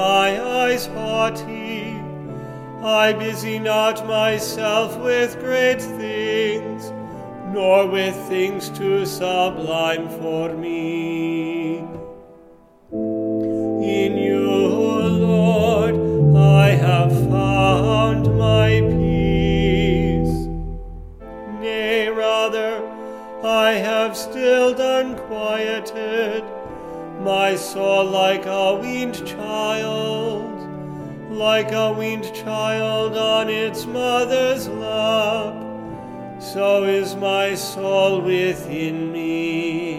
my eyes haughty. I busy not myself with great things, nor with things too sublime for me. In you, Lord, I have found my peace. Nay, rather, I have stilled unquieted my soul like a weaned child on its mother's lap. So is my soul within me.